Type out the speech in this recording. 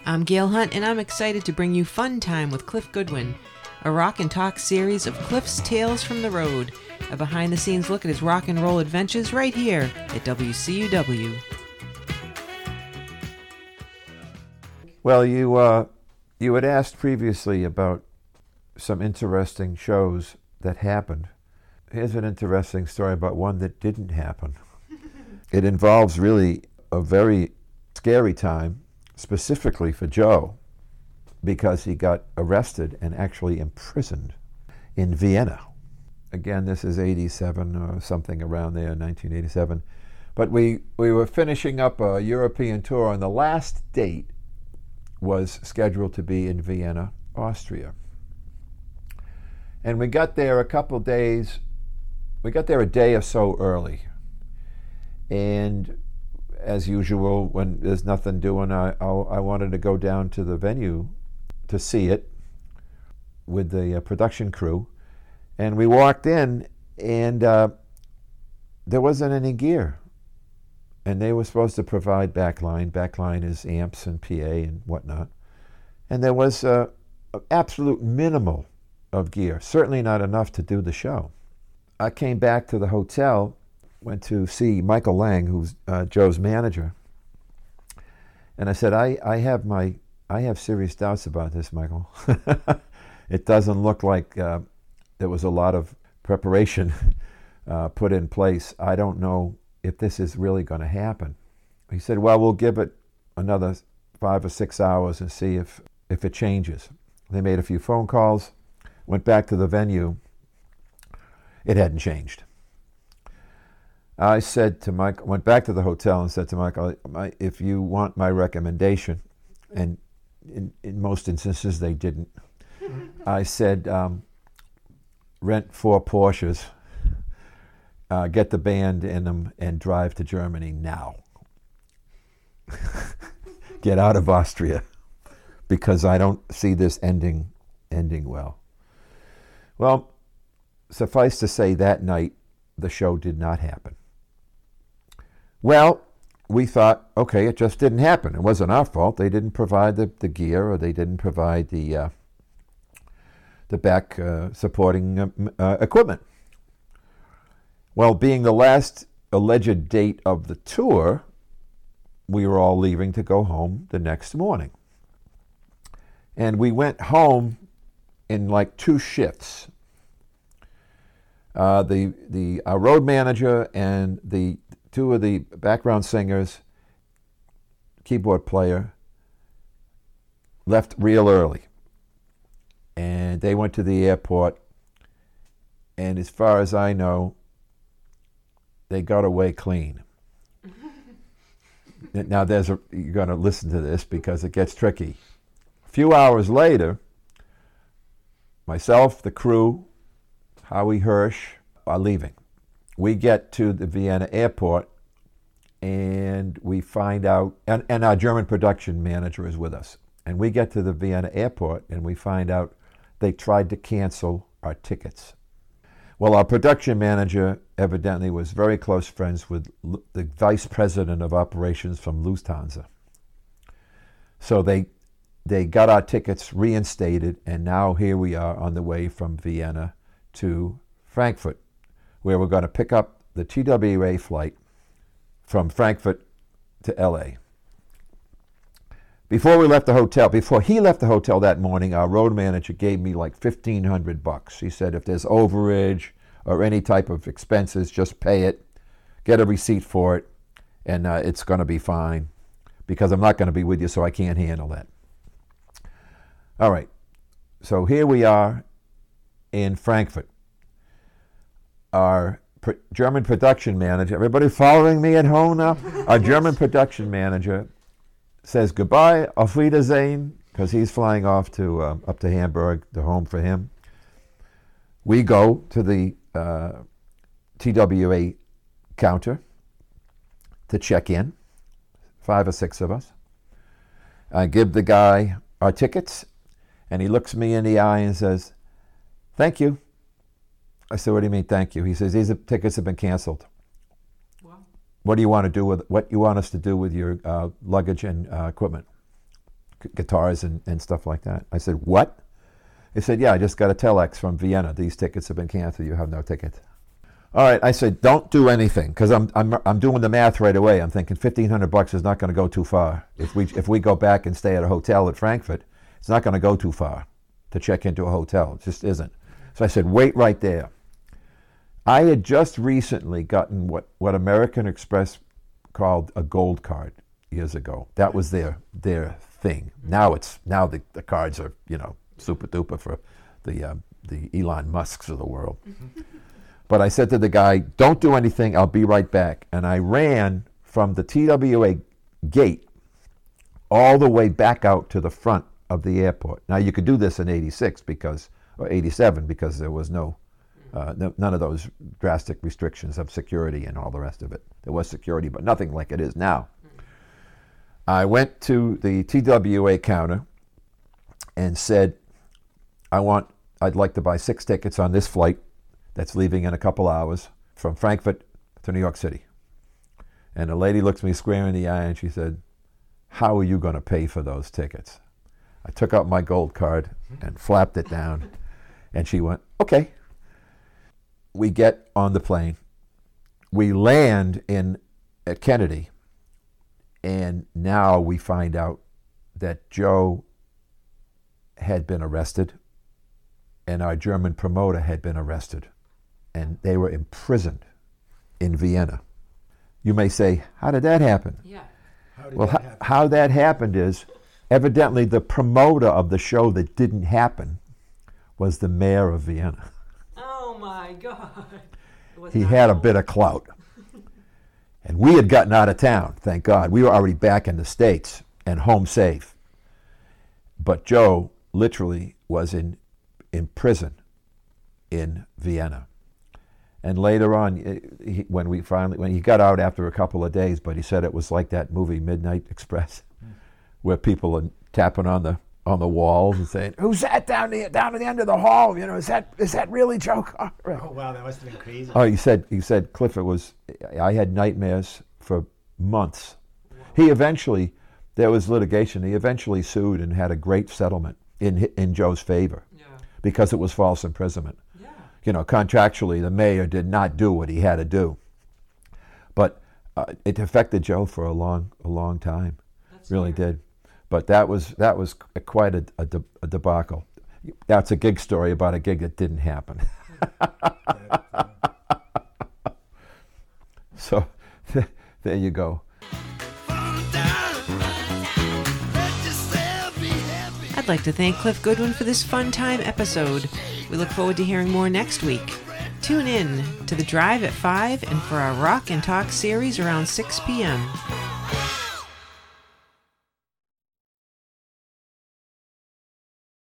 I'm Gail Hunt, and I'm excited to bring you Fun Time with Cliff Goodwin, a rock and talk series of Cliff's Tales from the Road, a behind-the-scenes look at his rock and roll adventures right here at WCUW. Well, you had asked previously about some interesting shows that happened. Here's an interesting story about one that didn't happen. It involves really a very scary time, specifically for Joe, because he got arrested and actually imprisoned in Vienna. Again, this is 87 or something around there, 1987. But we were finishing up a European tour, and the last date was scheduled to be in Vienna, Austria. And we got there a day or so early. And as usual, when there's nothing doing, I wanted to go down to the venue to see it with the production crew. And we walked in, and there wasn't any gear. And they were supposed to provide backline. Backline is amps and PA and whatnot. And there was an absolute minimal of gear, certainly not enough to do the show. I came back to the hotel, went to see Michael Lang, who's Joe's manager, and I said, I have serious doubts about this, Michael. It doesn't look like there was a lot of preparation put in place. I don't know if this is really going to happen. He said, well, we'll give it another 5 or 6 hours and see if it changes. They made a few phone calls, went back to the venue. It hadn't changed. I said to Mike, went back to the hotel and said to Michael, if you want my recommendation, and in most instances they didn't, I said, rent 4 Porsches, get the band in them, and drive to Germany now. Get out of Austria, because I don't see this ending well. Well, suffice to say, that night the show did not happen. Well, we thought, okay, it just didn't happen. It wasn't our fault. They didn't provide the gear, or they didn't provide the back supporting equipment. Well, being the last alleged date of the tour, we were all leaving to go home the next morning. And we went home in like 2 shifts. Our road manager and the 2 of the background singers, keyboard player, left real early. And they went to the airport, and as far as I know, they got away clean. Now you're going to listen to this because it gets tricky. A few hours later, myself, the crew, Howie Hirsch are leaving. We get to the Vienna airport, and we find out, and our German production manager is with us, and we get to the Vienna airport, and we find out they tried to cancel our tickets. Well, our production manager evidently was very close friends with the vice president of operations from Lufthansa. So they got our tickets reinstated, and now here we are on the way from Vienna to Frankfurt, where we're going to pick up the TWA flight from Frankfurt to LA. Before he left the hotel that morning, our road manager gave me like $1,500. He said, if there's overage or any type of expenses, just pay it, get a receipt for it, and it's going to be fine, because I'm not going to be with you, so I can't handle that. All right, so here we are in Frankfurt. Our German production manager, everybody following me at home now? Our German production manager says goodbye, auf Wiedersehen, because he's flying off to up to Hamburg, the home for him. We go to the TWA counter to check in, 5 or 6 of us. I give the guy our tickets, and he looks me in the eye and says, "Thank you." I said, "What do you mean, thank you?" He says, "These tickets have been canceled." What do you want to do with what you want us to do with your luggage and equipment? guitars and stuff like that. I said, what? He said, yeah, I just got a telex from Vienna. These tickets have been canceled. You have no ticket. All right, I said, don't do anything, because I'm doing the math right away. I'm thinking $1,500 is not going to go too far. If we go back and stay at a hotel at Frankfurt, it's not going to go too far to check into a hotel. It just isn't. So I said, wait right there. I had just recently gotten what American Express called a gold card years ago. That was their thing. Now the cards are, super duper for the Elon Musks of the world. But I said to the guy, don't do anything, I'll be right back. And I ran from the TWA gate all the way back out to the front of the airport. Now you could do this in 86 or 87 because there was none of those drastic restrictions of security and all the rest of it. There was security, but nothing like it is now. I went to the TWA counter and said, I'd like to buy 6 tickets on this flight that's leaving in a couple hours from Frankfurt to New York City. And the lady looked me square in the eye and she said, how are you going to pay for those tickets? I took out my gold card and flapped it down. And she went, okay. We get on the plane. We land at Kennedy. And now we find out that Joe had been arrested and our German promoter had been arrested. And they were imprisoned in Vienna. You may say, how did that happen? Yeah. How that happened is, evidently the promoter of the show that didn't happen was the mayor of Vienna. Oh my God. He had a bit of clout. And we had gotten out of town, thank God. We were already back in the States and home safe. But Joe literally was in prison in Vienna. And later on, when he got out after a couple of days, but he said it was like that movie Midnight Express, where people are tapping on the walls and saying, "Who's that down at the end of the hall? Is that really Joe Cocker?" Oh wow, that must have been crazy. Oh, he said, Cliff, I had nightmares for months. He there was litigation. He eventually sued and had a great settlement in Joe's favor, because it was false imprisonment. Contractually, the mayor did not do what he had to do. But it affected Joe for a long time. That's really scary. Did. But that was quite a debacle. That's a gig story about a gig that didn't happen. So there you go. I'd like to thank Cliff Goodwin for this fun time episode. We look forward to hearing more next week. Tune in to The Drive at 5 and for our Rock and Talk series around 6 p.m.